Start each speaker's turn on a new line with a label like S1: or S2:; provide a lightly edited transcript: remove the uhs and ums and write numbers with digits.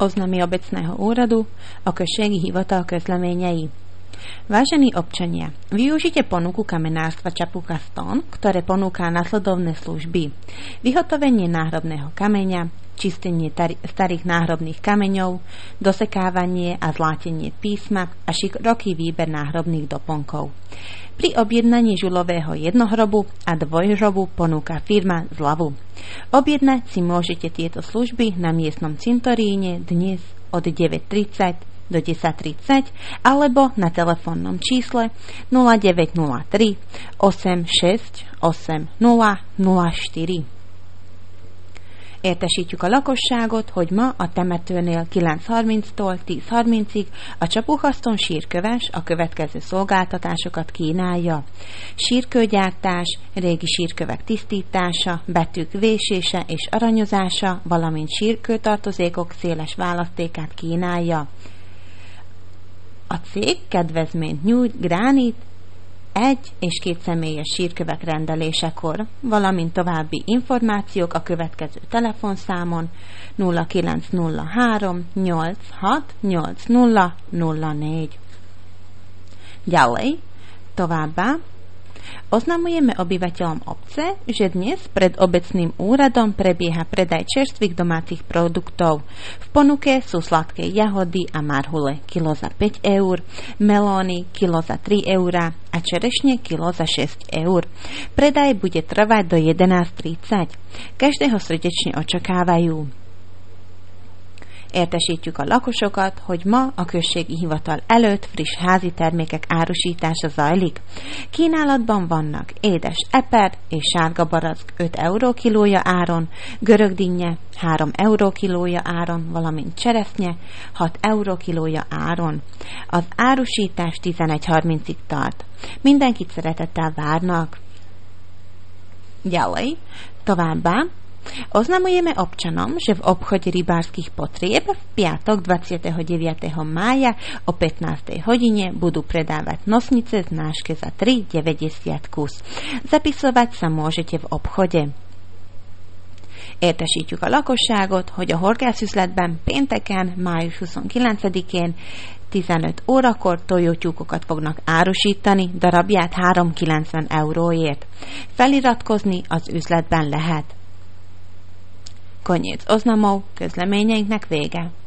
S1: Oznamy obecného úradu o községi hivatal közleményei. Vážení občania, využite ponuku kamenárstva Čapucha Stone, ktoré ponúka nasledovné služby. Vyhotovenie náhrobného kameňa, čistenie starých náhrobných kameňov, dosekávanie a zlátenie písma a široký výber náhrobných doplnkov. Pri objednaní žulového jednohrobu a dvojhrobu ponúka firma zľavu. Objednať si môžete tieto služby na miestnom cintoríne dnes od 9:30 do 10:30 alebo na telefónnom čísle 0903 86 80 04. Értesítjük a lakosságot, hogy ma a temetőnél 9:30-tól 10:30-ig a Csapuchaszton sírköves a következő szolgáltatásokat kínálja. Sírkőgyártás, régi sírkövek tisztítása, betűk vésése és aranyozása, valamint sírkőtartozékok széles választékát kínálja. A cég kedvezményt nyújt gránit, 1 és 2 személyes sírkövek rendelésekor, valamint további információk a következő telefonszámon 0903 86 80 04. Ďalej, továbbá, oznamujeme obyvateľom obce, že dnes pred obecným úradom prebieha predaj čerstvých domácich produktov. V ponuke sú sladké jahody a marhule kilo za 5 eur, melóny kilo za 3 eurá a čerešne kilo za 6 eur. Predaj bude trvať do 11:30. Každého srdečne očakávajú. Értesítjük a lakosokat, hogy ma a községi hivatal előtt friss házi termékek árusítása zajlik. Kínálatban vannak édes eper és sárga barack 5 euró kilója áron, görögdinnye 3 euró kilója áron, valamint cseresznye 6 euró kilója áron. Az árusítás 11:30-ig tart. Mindenkit szeretettel várnak. Ďalej, továbbá, oznamujeme občanom, že v obchode rybárskych potrieb v piatok 29. mája o 15. hodine budú predávať nosnice z náške za 3,90 kus. Zapisovať sa môžete v obchode. Értesítjük a lakosságot, hogy a horgászüzletben pénteken, május 29-én 15 órakor tojótyúkokat fognak árusítani, darabját 3,90 euróért. Feliratkozni az üzletben lehet. Koniec oznamov, közleményeinknek vége.